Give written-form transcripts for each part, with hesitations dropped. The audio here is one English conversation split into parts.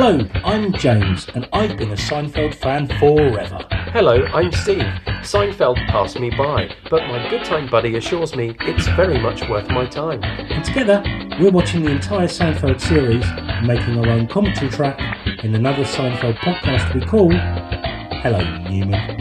Hello, I'm James, and I've been a Seinfeld fan forever. Hello, I'm Steve. Seinfeld passed me by, but my good time buddy assures me it's very much worth my time. And together, we're watching the entire Seinfeld series and making our own commentary track in another Seinfeld podcast we call Hello, Newman.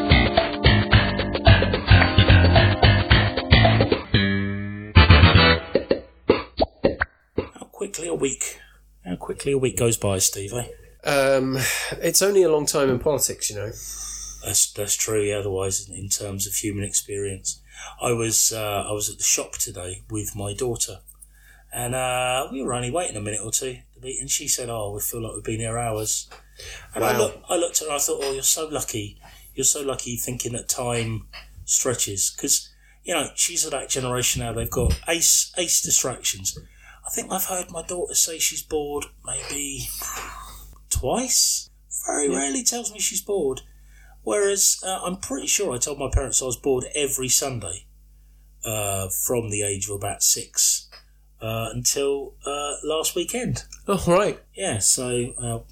How quickly a week goes by, Steve, eh? It's only a long time in politics, you know. That's true. Yeah, otherwise, in terms of human experience, I was at the shop today with my daughter, and we were only waiting a minute or two to meet, and she said, "Oh, we feel like we've been here hours." And wow. I looked at her and I thought, "Oh, you're so lucky. You're so lucky thinking that time stretches, because you know she's of that generation now. They've got ace distractions." I think I've heard my daughter say she's bored maybe twice. Very rarely tells me she's bored. Whereas I'm pretty sure I told my parents I was bored every Sunday from the age of about 6 until last weekend. Oh, right. Yeah, so,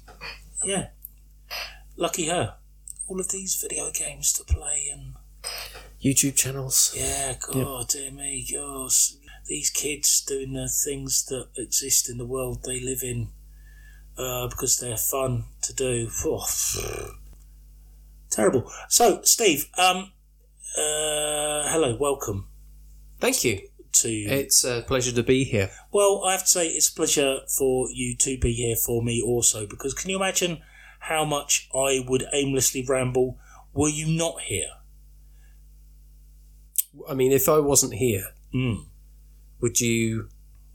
lucky her. All of these video games to play and... YouTube channels. Yeah, God, dear me, God. These kids doing the things that exist in the world they live in because they're fun to do. Oh, terrible. So, Steve, hello, welcome. Thank you. It's a pleasure to be here. Well, I have to say it's a pleasure for you to be here for me also, because can you imagine how much I would aimlessly ramble were you not here? I mean, if I wasn't here... Would you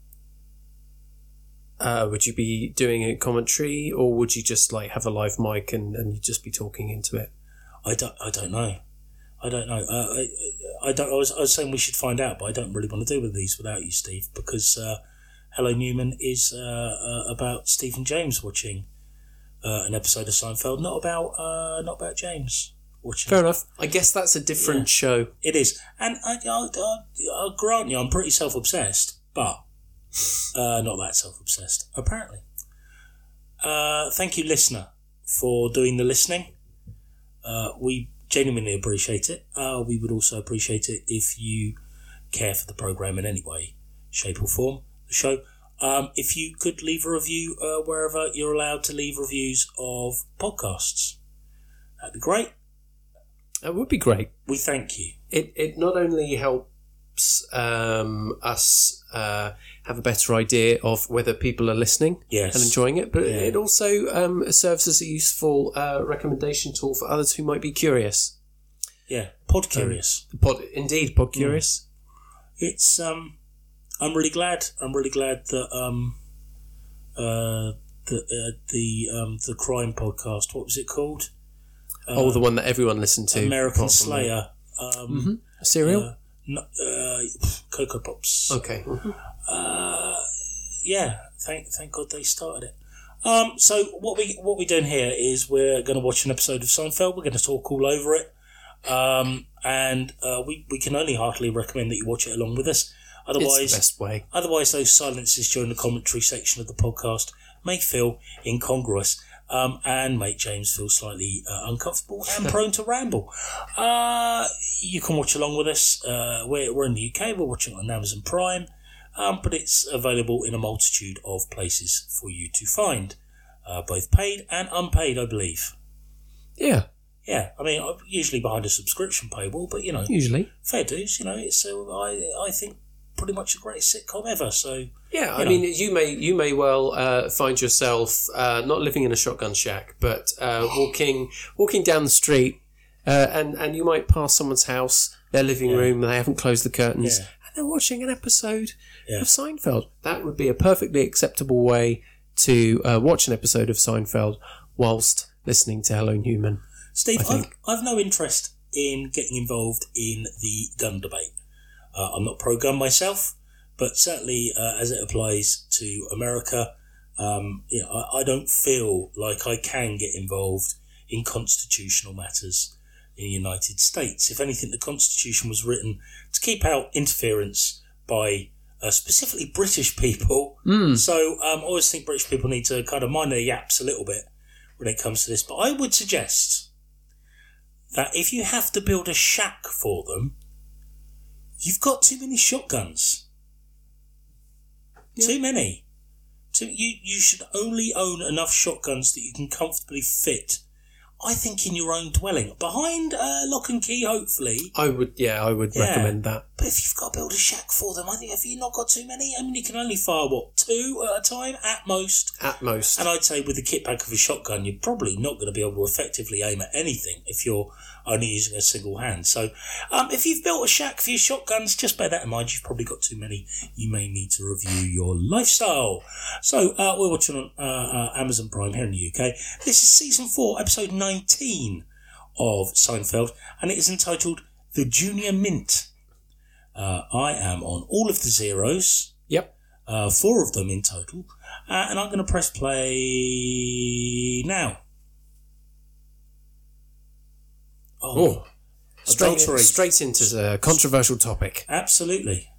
be doing a commentary, or would you just like have a live mic and you'd just be talking into it? I don't know. I was saying we should find out, but I don't really want to do with these without you, Steve, because Hello Newman is about Steve and James watching an episode of Seinfeld, not about James watching. Fair enough. I guess that's a different show. It is, and I'll grant you, I'm pretty self-obsessed, but not that self-obsessed, apparently. Thank you, listener, for doing the listening. We genuinely appreciate it. We would also appreciate it if you care for the programme in any way, shape or form, the show. If you could leave a review wherever you're allowed to leave reviews of podcasts, that'd be great. That would be great. We thank you. It not only helps us have a better idea of whether people are listening and enjoying it, but it also serves as a useful recommendation tool for others who might be curious. Yeah, pod curious. Pod curious. It's I'm really glad. I'm really glad that the crime podcast. What was it called? The one that everyone listened to. American Slayer. Cereal? Cocoa Pops. Okay. Thank God they started it. So what we're doing here is we're going to watch an episode of Seinfeld. We're going to talk all over it. And we can only heartily recommend that you watch it along with us. Otherwise, it's the best way. Otherwise, those silences during the commentary section of the podcast may feel incongruous. And make James feel slightly uncomfortable and prone to ramble. You can watch along with us. We're in the UK. We're watching on Amazon Prime, but it's available in a multitude of places for you to find, both paid and unpaid, I believe. Yeah. Yeah, I mean, I'm usually behind a subscription paywall, but, you know... Usually. Fair dues, you know, it's, I think, pretty much the greatest sitcom ever, so... Yeah, I mean, you may well find yourself not living in a shotgun shack, but walking down the street, and you might pass someone's house, their living room, and they haven't closed the curtains, and they're watching an episode of Seinfeld. That would be a perfectly acceptable way to watch an episode of Seinfeld whilst listening to Hello Newman. Steve, I've no interest in getting involved in the gun debate. I'm not pro-gun myself, but certainly as it applies to America, I don't feel like I can get involved in constitutional matters in the United States. If anything, the Constitution was written to keep out interference by specifically British people. So I always think British people need to kind of mind their yaps a little bit when it comes to this. But I would suggest that if you have to build a shack for them, you've got too many shotguns. Too many. You should only own enough shotguns that you can comfortably fit, I think, in your own dwelling. Behind lock and key, hopefully. I would recommend that. But if you've got to build a shack for them, I think, have you not got too many? I mean, you can only fire, 2 at a time, at most? At most. And I'd say with the kit back of a shotgun, you're probably not going to be able to effectively aim at anything if you're only using a single hand. So if you've built a shack for your shotguns, just bear that in mind. You've probably got too many. You may need to review your lifestyle. So we're watching on Amazon Prime here in the UK. This is Season 4, Episode 19 of Seinfeld, and it is entitled The Junior Mint. I am on all of the zeros. Yep. 4 of them in total. And I'm going to press play now. Oh. Straight into the controversial topic. Absolutely.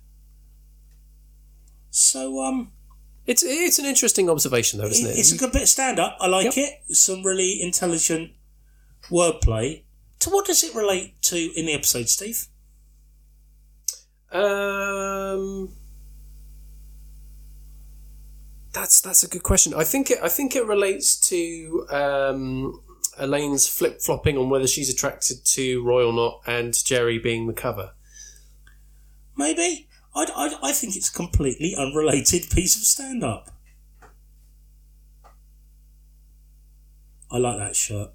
So, It's an interesting observation, though, isn't it? It's a good bit of stand-up. I like it. Some really intelligent wordplay. To what does it relate to in the episode, Steve? That's a good question. I think it relates to Elaine's flip-flopping on whether she's attracted to Roy or not, and Jerry being the cover. Maybe. I think it's a completely unrelated piece of stand-up. I like that shirt.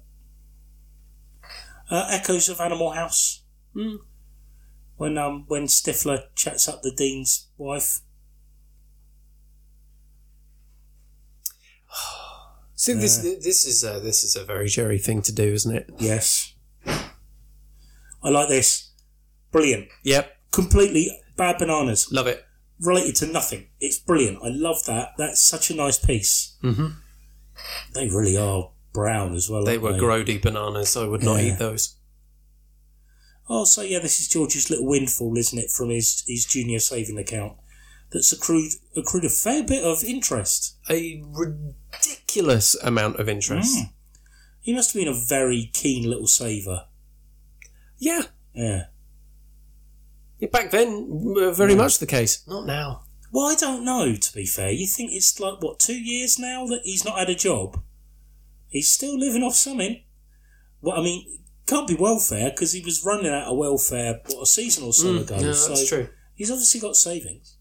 Echoes of Animal House. When Stifler chats up the Dean's wife. See, this is a very Jerry thing to do, isn't it? Yes. I like this. Brilliant. Yep. Completely bad bananas. Love it. Related to nothing. It's brilliant. I love that. That's such a nice piece. Mm-hmm. They really are brown as well. They were grody bananas. I would not eat those. Oh, so yeah, this is George's little windfall, isn't it, from his junior saving account that's accrued a fair bit of interest. A ridiculous amount of interest. He must have been a very keen little saver. Yeah. Yeah. Back then, very much the case. Not now. Well, I don't know, to be fair. You think it's 2 years now that he's not had a job? He's still living off something. Well, I mean, can't be welfare, because he was running out of welfare, a season or so ago. Yeah, that's true. He's obviously got savings.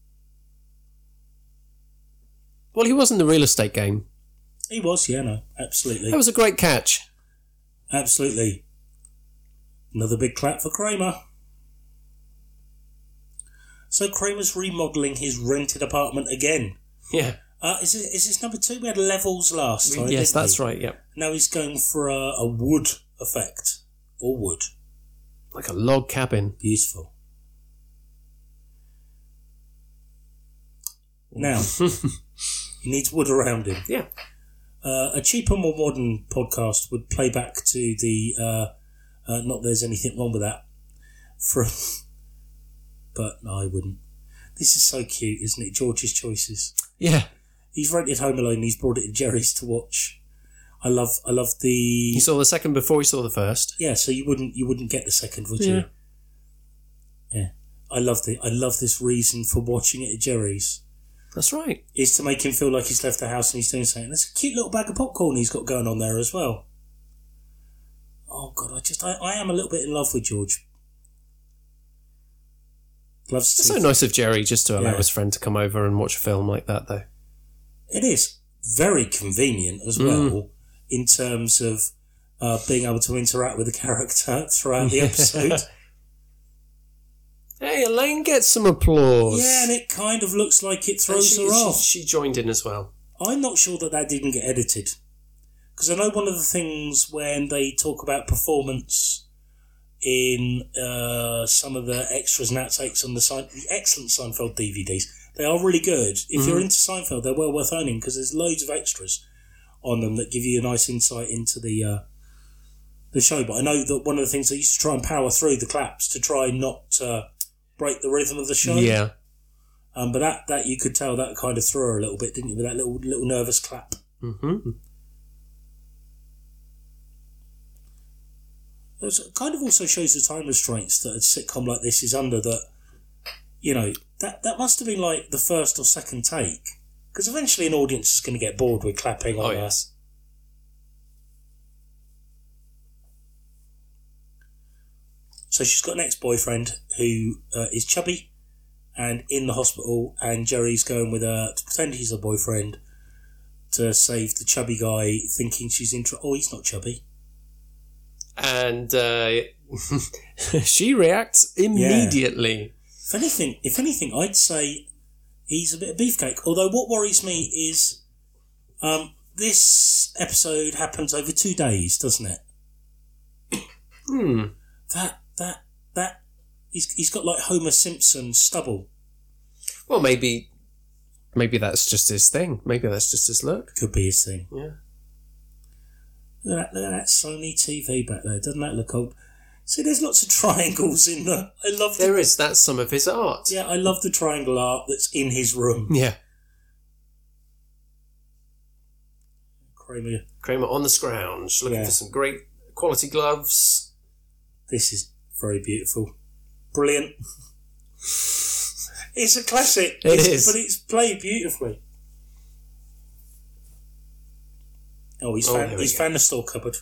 Well, he was in the real estate game. He was, yeah, no, absolutely. That was a great catch. Absolutely. Another big clap for Kramer. So Kramer's remodelling his rented apartment again. Yeah. Is this number 2? We had levels last time. Yes, that's right, yep. Now he's going for a wood effect. Or wood. Like a log cabin. Beautiful. Now, he needs wood around him. Yeah. A cheaper, more modern podcast would play back to the... not there's anything wrong with that. But no, I wouldn't. This is so cute, isn't it? George's choices. Yeah. He's rented Home Alone and he's brought it to Jerry's to watch. I love the... You saw the second before you saw the first? Yeah, so you wouldn't get the second, would you? Yeah. I love this reason for watching it at Jerry's. That's right. Is to make him feel like he's left the house and he's doing something. That's a cute little bag of popcorn he's got going on there as well. Oh God, I am a little bit in love with George. Loves it's so nice of Jerry just to allow his friend to come over and watch a film like that, though. It is very convenient as well in terms of being able to interact with the character throughout the episode. Hey, Elaine gets some applause. Yeah, and it kind of looks like it throws her off. She joined in as well. I'm not sure that didn't get edited. Because I know one of the things when they talk about performance in some of the extras and outtakes on the excellent Seinfeld DVDs, they are really good. If you're into Seinfeld, they're well worth owning because there's loads of extras on them that give you a nice insight into the show. But I know that one of the things they used to try and power through the claps to try not to break the rhythm of the show. Yeah. But that you could tell that kind of threw her a little bit, didn't you? With that little nervous clap. Mm-hmm. It kind of also shows the time restraints that a sitcom like this is under. That, you know, that must have been like the first or second take, because eventually an audience is going to get bored with clapping on yes. So she's got an ex-boyfriend who is chubby and in the hospital, and Jerry's going with her to pretend he's her boyfriend to save the chubby guy, thinking she's oh, he's not chubby. And she reacts immediately. Yeah. If anything, I'd say he's a bit of beefcake. Although what worries me is this episode happens over 2 days, doesn't it? That he's got like Homer Simpson stubble. Well, maybe that's just his thing. Maybe that's just his look. Could be his thing. Yeah. Look at that Sony TV back there. Doesn't that look old? See, there's lots of triangles in there. I love. There is. That's some of his art. Yeah, I love the triangle art that's in his room. Yeah. Kramer on the scrounge, looking for some great quality gloves. This is very beautiful. Brilliant. It's a classic. It is. But it's played beautifully. Oh, he's found the store cupboard.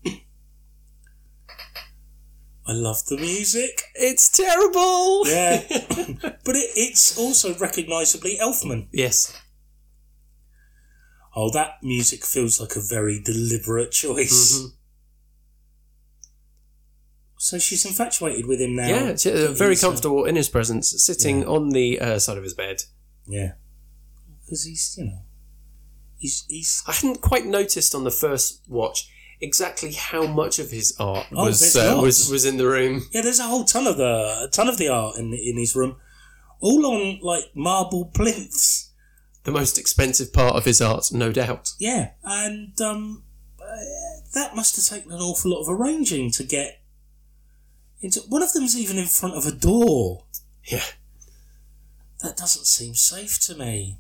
I love the music. It's terrible. Yeah. But it's also recognisably Elfman. Yes. Oh, that music feels like a very deliberate choice. Mm-hmm. So she's infatuated with him now. Yeah, very comfortable in his presence, sitting on the side of his bed. Yeah. Because he's, he's... I hadn't quite noticed on the first watch exactly how much of his art was in the room. Yeah, there's a whole ton of the art in his room, all on like marble plinths. The most expensive part of his art, no doubt. Yeah, and that must have taken an awful lot of arranging to get into. One of them's even in front of a door. Yeah, that doesn't seem safe to me.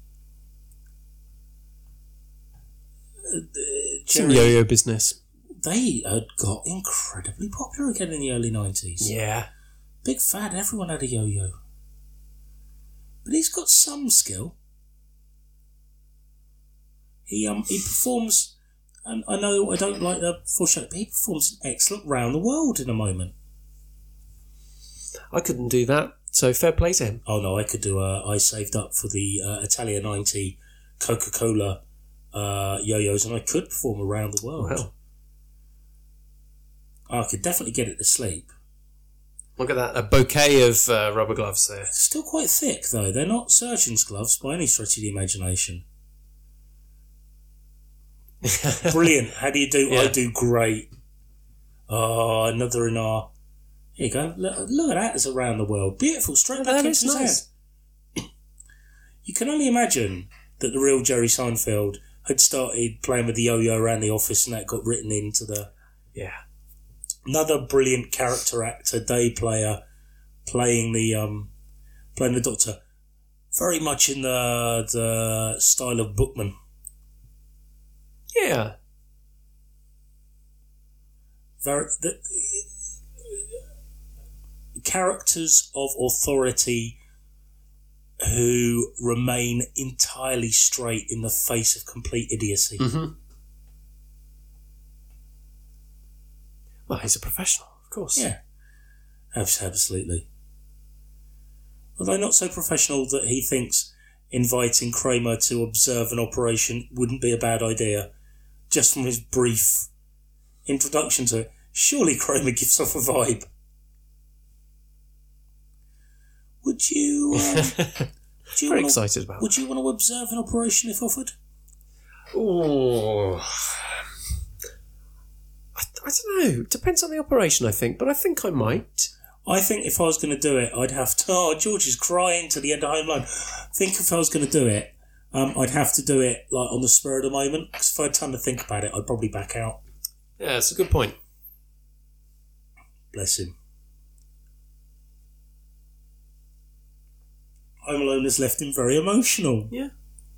Some yo-yo business. They had got incredibly popular again in the early 90s. Yeah. Big fad, everyone had a yo-yo. But he's got some skill. He performs, and I know I don't like the foreshadow, but he performs an excellent Round the World in a moment. I couldn't do that, so fair play to him. Oh no, I could do I saved up for the Italia 90 Coca-Cola yo-yos, and I could perform Around the World. Wow. I could definitely get it to sleep. Look at that, a bouquet of rubber gloves there. Still quite thick, though. They're not surgeon's gloves by any stretch of the imagination. Brilliant. How do you do? Yeah. I do great. Oh, another in our... Here you go. Look at that as Around the World. Beautiful. Straight back into his nice. head. You can only imagine that the real Jerry Seinfeld had started playing with the yo-yo around the office, and that got written into the... Yeah. Another brilliant character actor, day player, playing the Doctor, very much in the style of Bookman. Yeah. The characters of authority who remain entirely straight in the face of complete idiocy. Mm-hmm. Well, he's a professional, of course. Yeah, absolutely. Although not so professional that he thinks inviting Kramer to observe an operation wouldn't be a bad idea, just from his brief introduction to it. Surely Kramer gives off a vibe. Would you... Very excited about it. Would you want to observe an operation if offered? Oh... I don't know. Depends on the operation, I think, but I think I might. I think if I was going to do it, I'd have to... Oh, George is crying to the end of Home Alone. I think if I was going to do it, I'd have to do it like on the spur of the moment, because if I had time to think about it, I'd probably back out. Yeah, that's a good point. Bless him. Home Alone has left him very emotional. Yeah.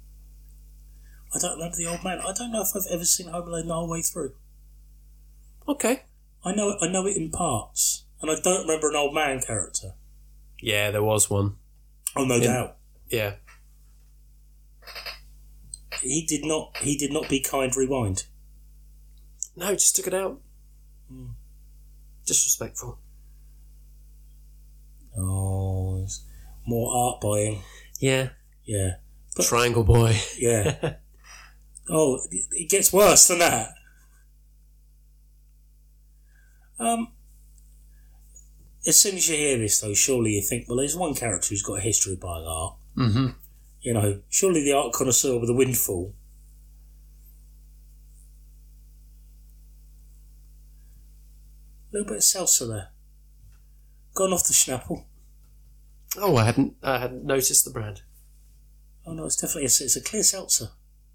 I don't remember the old man. I don't know if I've ever seen Home Alone the whole way through. Okay. I know it in parts, and I don't remember an old man character. Yeah, there was one. Oh, no doubt. Yeah. He did not be kind. Rewind. No, just took it out. Disrespectful. Oh, more art buying. Yeah. Yeah. But, Triangle Boy. Yeah. Oh, it gets worse than that. As soon as you hear this, though, surely you think, well, there's one character who's got a history of buying art. Mm-hmm. You know, surely the art connoisseur with a windfall. A little bit of salsa there. Gone off the Schnapple. Oh, I hadn't noticed the brand. Oh no, it's definitely it's a clear seltzer.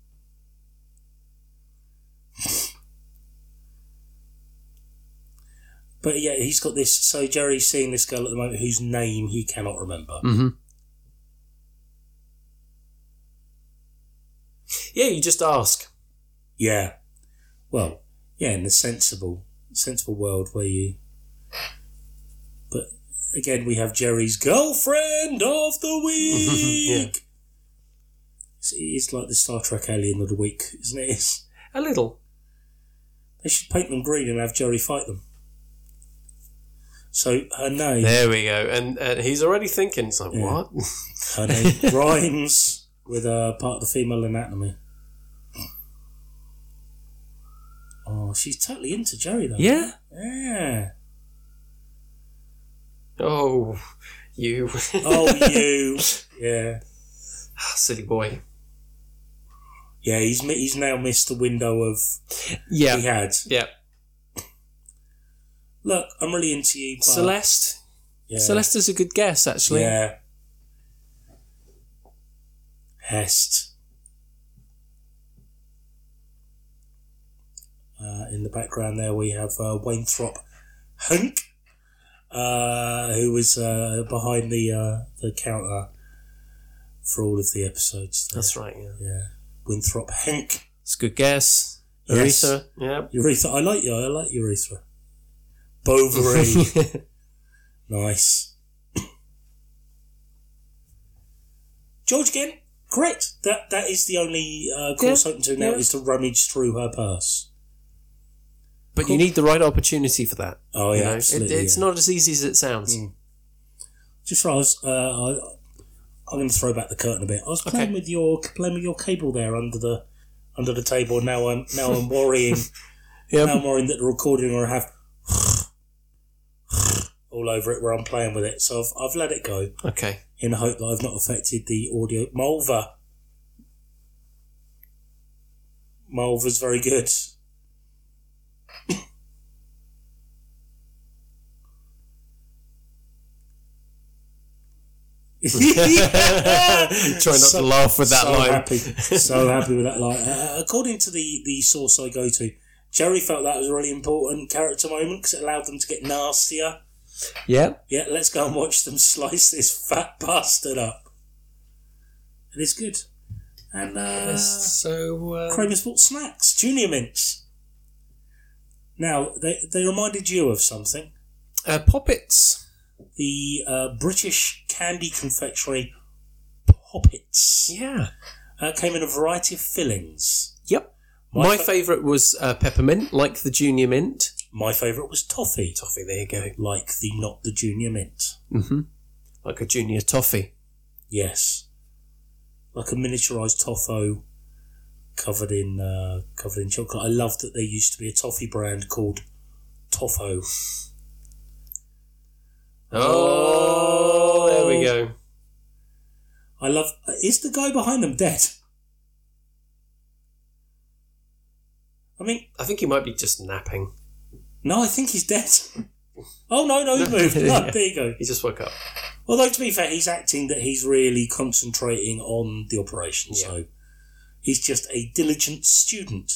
But yeah, he's got this. So Jerry's seeing this girl at the moment whose name he cannot remember. Mm-hmm. Yeah, you just ask. Yeah. Well, yeah, in the sensible world where you. But again, we have Jerry's girlfriend of the week. Yeah. It's like the Star Trek alien of the week, isn't it? A little. They should paint them green and have Jerry fight them. So her name... There we go. And he's already thinking, it's like, what? Her name rhymes with a part of the female anatomy. Oh, she's totally into Jerry, though. Yeah? Yeah. Oh, you. Oh, you. Yeah. Silly boy. Yeah, he's now missed the window of... Yeah. He had. Yeah. Look, I'm really into you, but... Celeste? Yeah. Celeste is a good guess, actually. Yeah. Hest. In the background there we have Wainthrop Hunk, who was behind the counter for all of the episodes. There. That's right, yeah. Yeah. Winthrop Hunk. It's a good guess. Yes. Urethra, yeah. Urethra. I like urethra. Bovary. Nice. George again. Correct. That is the only course open to now is to rummage through her purse. But you need the right opportunity for that. Oh yeah, absolutely. It's not as easy as it sounds. Just right, I'm going to throw back the curtain a bit. I was playing with your cable there under the table. Now I'm worrying. Yep. Now I'm worrying that the recording will have all over it where I'm playing with it. So I've let it go. Okay. In the hope that I've not affected the audio. Mulva's very good. Try not to laugh with that line. So happy with that line. According to the source I go to, Jerry felt that was a really important character moment because it allowed them to get nastier. Yeah. Yeah, let's go and watch them slice this fat bastard up. It is good. And Kramer's bought snacks, Junior Mints. Now, they reminded you of something. Poppets. The British candy confectionery Poppets. Yeah. Came in a variety of fillings. Yep. My favourite was peppermint, like the Junior Mint. My favourite was toffee. Toffee, there you go. Like not the Junior Mint. Mm-hmm. Like a Junior Toffee. Yes. Like a miniaturised toffo covered in chocolate. I love that there used to be a toffee brand called Toffo. Oh, there we go. I love... Is the guy behind them dead? I think he might be just napping. No, I think he's dead. Oh, no, he's moved. No, there you go. He just woke up. Although, to be fair, he's acting that he's really concentrating on the operation, so he's just a diligent student.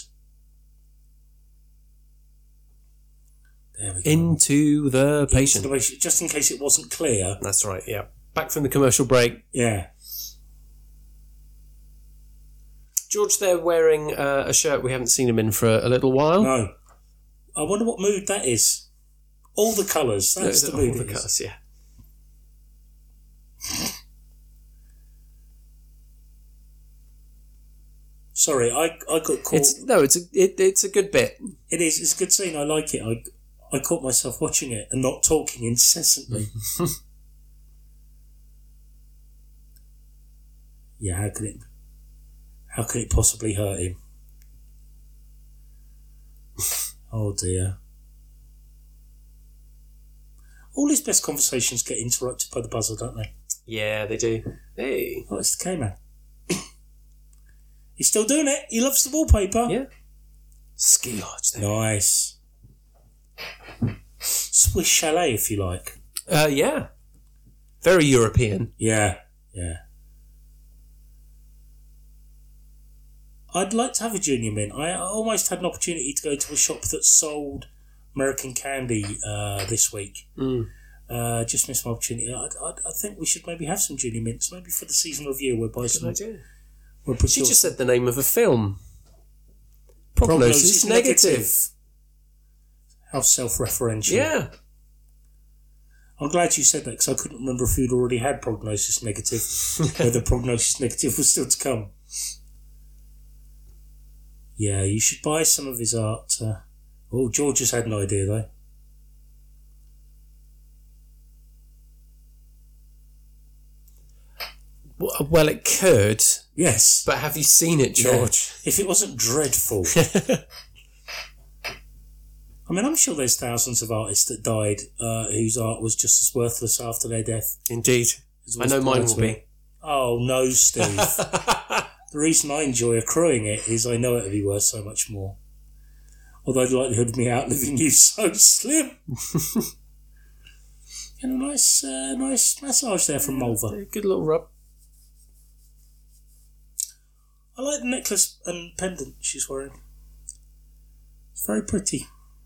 There we go. Into the patient. Just in case it wasn't clear. That's right, yeah. Back from the commercial break. Yeah. George there wearing a shirt we haven't seen him in for a little while. No. I wonder what mood that is. All the colours. That's the mood. All the colours, yeah. Sorry, I got caught. It's a good bit. It is. It's a good scene. I like it. I caught myself watching it and not talking incessantly. Yeah, how could it possibly hurt him? Oh dear. All his best conversations get interrupted by the buzzer, don't they? Yeah, they do. Hey. Oh, it's the K-Man. He's still doing it. He loves the wallpaper. Yeah. Ski lodge there. Nice. Swiss chalet, if you like. Yeah. Very European. Yeah. I'd like to have a Junior Mint. I almost had an opportunity to go to a shop that sold American candy this week. Just missed my opportunity. I think we should maybe have some Junior Mints, maybe for the season review. We'll buy some. Idea. She just said the name of a film. Prognosis Negative. How self-referential. Yeah. I'm glad you said that because I couldn't remember if you'd already had Prognosis Negative, whether Prognosis Negative was still to come. Yeah, you should buy some of his art. George has had an idea, though. Well, it could. Yes. But have you seen it, George? Yeah. If it wasn't dreadful. I mean, I'm sure there's thousands of artists that died whose art was just as worthless after their death. Indeed. I know mine will be. Oh, no, Steve. The reason I enjoy accruing it is I know it'll be worth so much more. Although the likelihood of me outliving you is so slim. And a nice massage there from Mulva. Good little rub. I like the necklace and pendant she's wearing. It's very pretty.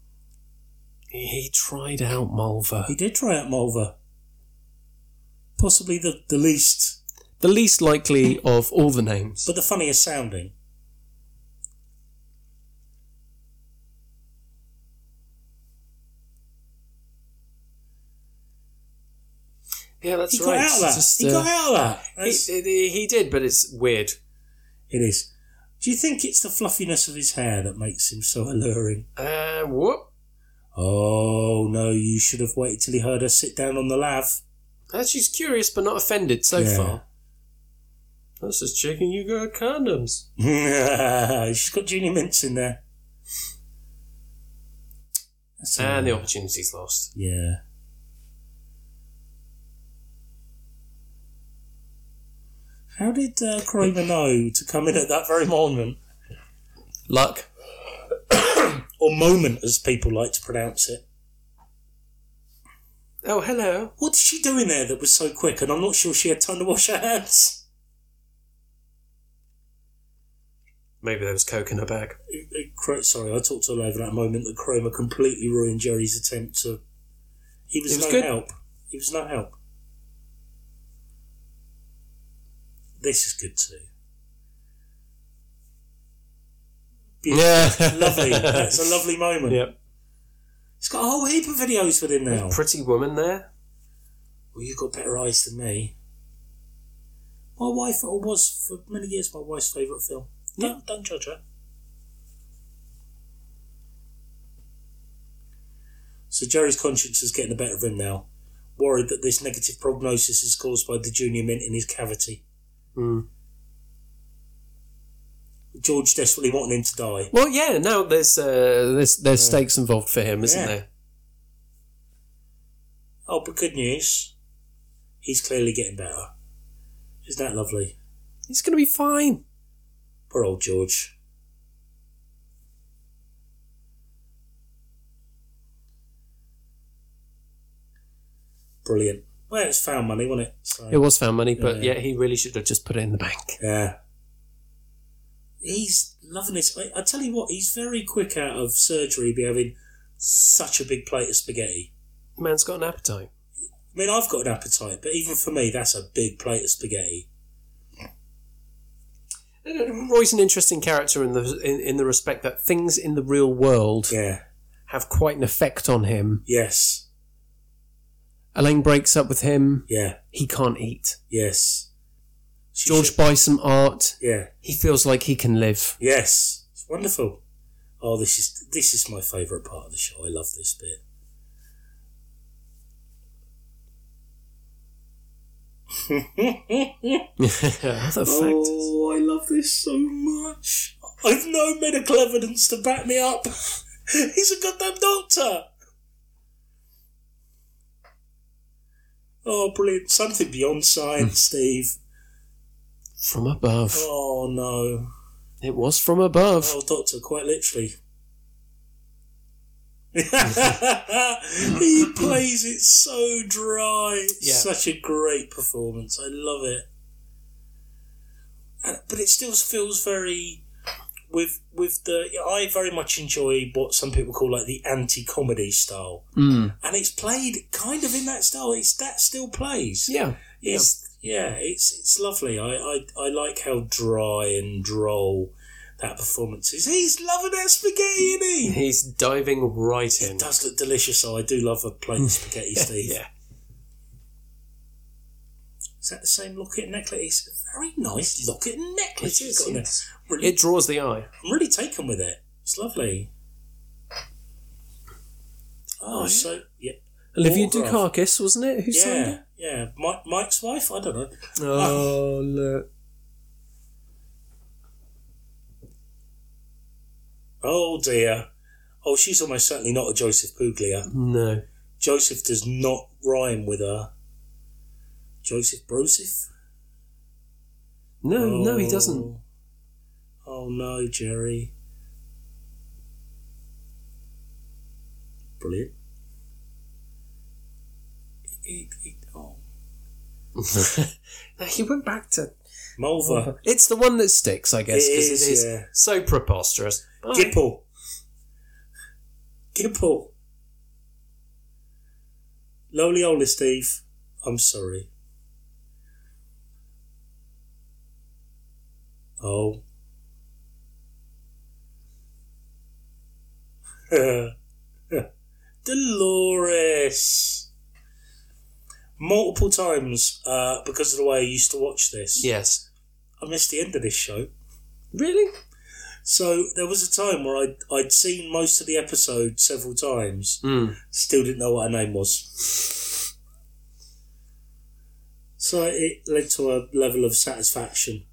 He tried out Mulva. He did try out Mulva. Possibly the least... The least likely of all the names. But the funniest sounding. Yeah, that's right. He got out of that. He got out of that. He did, but it's weird. It is. Do you think it's the fluffiness of his hair that makes him so alluring? What? Oh, no, you should have waited till he heard her sit down on the lav. She's curious but not offended so far. That's just checking you got condoms. She's got Junior Mints in there. And the opportunity's lost. Yeah. How did Kramer know to come in at that very moment? Luck. Or moment, as people like to pronounce it. Oh, hello. What did she do in there that was so quick? And I'm not sure she had time to wash her hands. Maybe there was coke in her bag. Sorry, I talked all over that moment that Kramer completely ruined Jerry's attempt to... He was no help. He was no help. This is good too. Beautiful. Yeah. Lovely. That's a lovely moment. Yep. He's got a whole heap of videos with him now. Pretty woman there. Well, you've got better eyes than me. My wife, or was for many years, my wife's favourite film. Don't judge her. So Jerry's conscience is getting the better of him now, worried that this negative prognosis is caused by the Junior Mint in his cavity. George desperately wanting him to die. Well, yeah. Now there's stakes involved for him, isn't there? Oh, but good news. He's clearly getting better. Isn't that lovely? He's going to be fine. Poor old George. Brilliant. Well, it's found money, wasn't it? So, it was found money, but yeah, he really should have just put it in the bank. Yeah. He's loving this. I tell you what, he's very quick out of surgery, be having such a big plate of spaghetti. Man's got an appetite. I mean, I've got an appetite, but even for me, that's a big plate of spaghetti. Roy's an interesting character in the respect that things in the real world have quite an effect on him. Yes. Elaine breaks up with him. Yeah. He can't eat. Yes. George buys some art. Yeah. He feels like he can live. Yes. It's wonderful. Oh, this is my favourite part of the show. I love this bit. Other factors. Oh, I love this so much. I've no medical evidence to back me up. He's a goddamn doctor. Oh, brilliant. Something beyond science, Steve. From above. Oh, no. It was from above. Oh, doctor, quite literally. He plays it so dry. Yeah. Such a great performance. I love it. But it still feels very with the. I very much enjoy what some people call like the anti-comedy style, and it's played kind of in that style. That still plays. Yeah. It's lovely. I like how dry and droll that performance is. He's loving that spaghetti, isn't he? He's diving right in. It does look delicious, so I do love a plate of spaghetti, Steve. Yeah. Is that the same locket necklace? It's a very nice locket necklace. It is, You've got yes. there. Really, It draws the eye. I'm really taken with it. It's lovely. Oh, so, yeah. Olivia Autograph. Dukakis, wasn't it? Who signed it? Yeah. Mike's wife? I don't know. Oh, look. Oh, dear. Oh, she's almost certainly not a Joseph Puglia. No. Joseph does not rhyme with her. Joseph Broseph? No, he doesn't. Oh, no, Jerry. Brilliant. Oh. He went back to... Mulva. It's the one that sticks, I guess, because it is yeah. so preposterous. Gipple. Lowly Ola, Steve. I'm sorry. Oh. Dolores. Multiple times, because of the way I used to watch this. Yes. I missed the end of this show. Really? So there was a time where I'd seen most of the episode several times. Still didn't know what her name was. So it led to a level of satisfaction.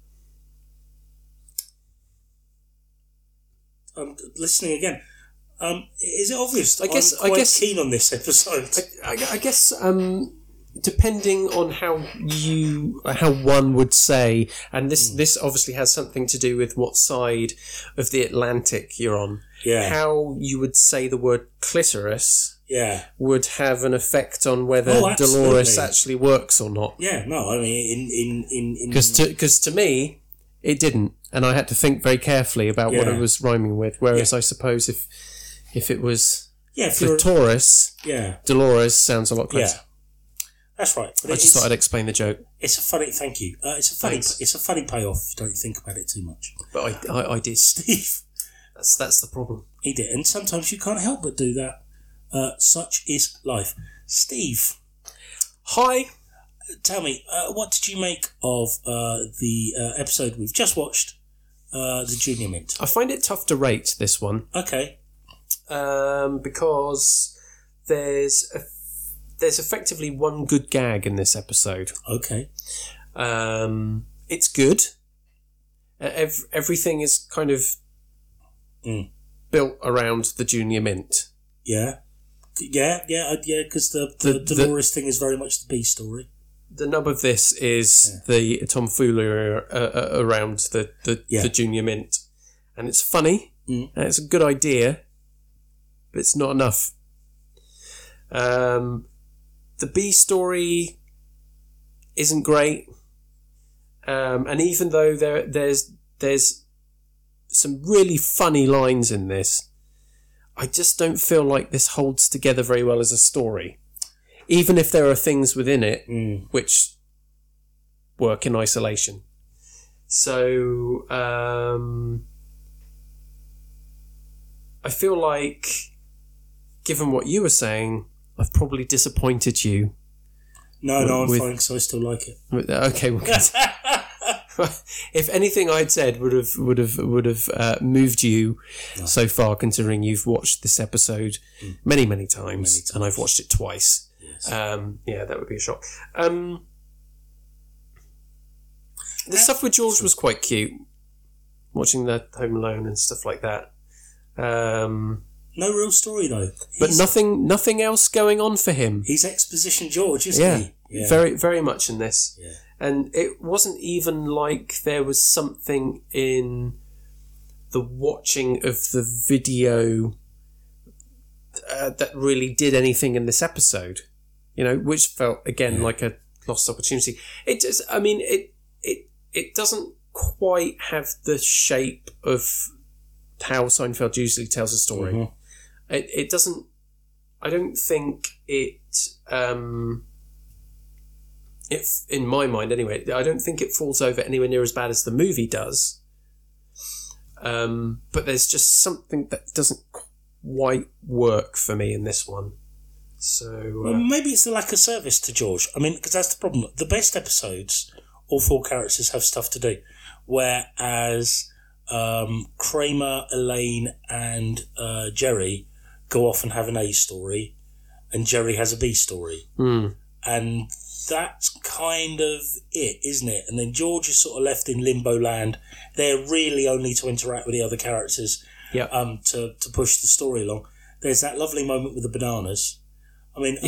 I'm listening again. Is it obvious? I'm quite keen on this episode. I guess depending on how one would say, and this obviously has something to do with what side of the Atlantic you're on. Yeah. How you would say the word clitoris. Yeah. Would have an effect on whether absolutely. Dolores actually works or not. Yeah. No. I mean, in because to me, it didn't, and I had to think very carefully about what it was rhyming with. Whereas I suppose if it was clitoris, Dolores sounds a lot closer. Yeah. That's right. But I just thought I'd explain the joke. It's a funny. Thank you. It's a funny payoff. If you don't think about it too much. But I did. Steve. That's the problem. He did, and sometimes you can't help but do that. Such is life. Steve. Hi. Tell me, what did you make of the episode we've just watched, the Junior Mint? I find it tough to rate this one. Okay. Because there's effectively one good gag in this episode. Okay. It's good. Everything is kind of built around the Junior Mint. Yeah. Because the Dolores thing is very much the B story. The nub of this is the tomfoolery around the Junior Mint. And it's funny, and it's a good idea, but it's not enough. The B story isn't great, and even though there's some really funny lines in this, I just don't feel like this holds together very well as a story. even if there are things within it which work in isolation. So I feel like, given what you were saying, I've probably disappointed you. No, I'm fine because I still like it. Okay, well, if anything I'd said would have moved you so far, considering you've watched this episode many times, and I've watched it twice. Yes. That would be a shock. The stuff with George was quite cute, watching the Home Alone and stuff like that. No real story though. But nothing else going on for him. He's exposition George, isn't he? Yeah, very, very much in this. Yeah. And it wasn't even like there was something in the watching of the video that really did anything in this episode, which felt again like a lost opportunity. It just, it doesn't quite have the shape of how Seinfeld usually tells a story. Mm-hmm. It doesn't. I don't think it. If in my mind, anyway, I don't think it falls over anywhere near as bad as the movie does. But there's just something that doesn't quite work for me in this one. So well, maybe it's the lack of service to George. Because that's the problem. The best episodes, all four characters have stuff to do, whereas Kramer, Elaine, and Jerry go off and have an A story, and Jerry has a B story, and that's kind of it, isn't it? And then George is sort of left in limbo land. They're really only to interact with the other characters, to push the story along. There's that lovely moment with the bananas. For me,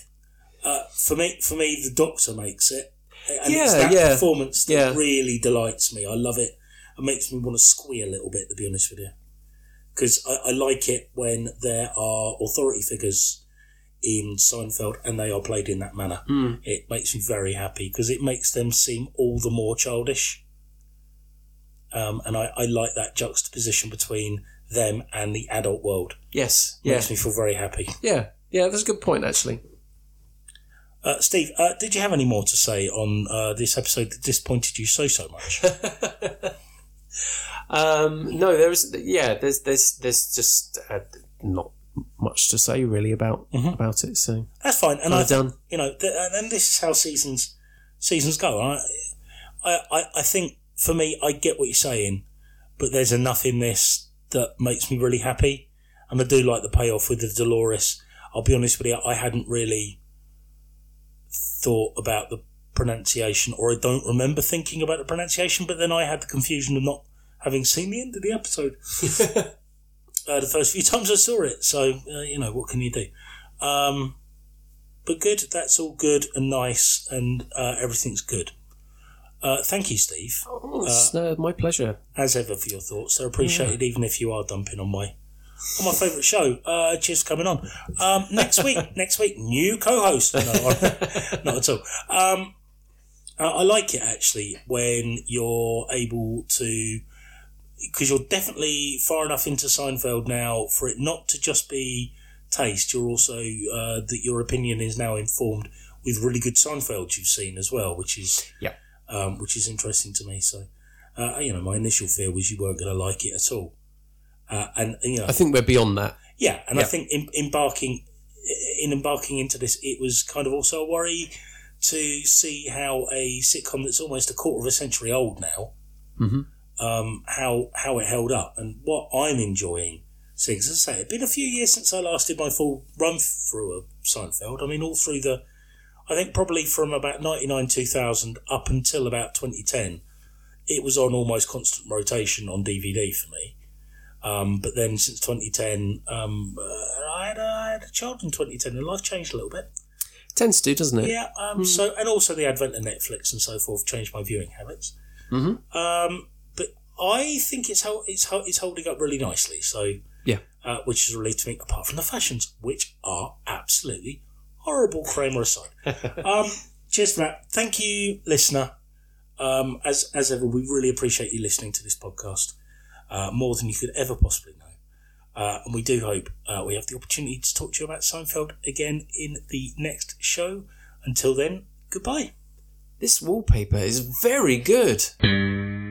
the Doctor makes it, and it's that performance that really delights me. I love it. It makes me want to squeal a little bit, to be honest with you, because I like it when there are authority figures in Seinfeld and they are played in that manner. It makes me very happy because it makes them seem all the more childish, and I like that juxtaposition between them and the adult world. Yes, makes me feel very happy. Yeah, that's a good point, actually. Steve, did you have any more to say on this episode that disappointed you so much? No, there's just not much to say really about it. So that's fine, and I've done. And this is how seasons go. I think for me, I get what you're saying, but there's enough in this that makes me really happy, and I do like the payoff with the Dolores. I'll be honest with you, I hadn't really thought about the pronunciation, or I don't remember thinking about the pronunciation, but then I had the confusion of not having seen the end of the episode the first few times I saw it, so what can you do? But good, that's all good and nice, and everything's good. Thank you, Steve. It's my pleasure, as ever, for your thoughts. They're appreciated, even if you are dumping on my favourite show. Cheers for coming on. Next week, new co-host. No, not at all. I like it, actually, when you're able to, because you're definitely far enough into Seinfeld now for it not to just be taste. You're also that your opinion is now informed with really good Seinfeld you've seen as well, which is interesting to me. So my initial fear was you weren't going to like it at all. And I think we're beyond that. Yeah, and I think embarking into this, it was kind of also a worry to see how a sitcom that's almost a quarter of a century old now, how it held up, and what I'm enjoying seeing. As I say, it's been a few years since I last did my full run through of Seinfeld. All through I think probably from about 99, 2000 up until about 2010, it was on almost constant rotation on DVD for me. But then since 2010, I had a child in 2010 and life changed a little bit. Tends to, doesn't it? Yeah. So, and also the advent of Netflix and so forth changed my viewing habits. But I think it's holding up really nicely. So yeah, which is relieved to me, apart from the fashions, which are absolutely horrible. Kramer aside. Cheers for that. Thank you, listener. As ever, we really appreciate you listening to this podcast more than you could ever possibly know. And we do hope we have the opportunity to talk to you about Seinfeld again in the next show. Until then, goodbye. This wallpaper is very good.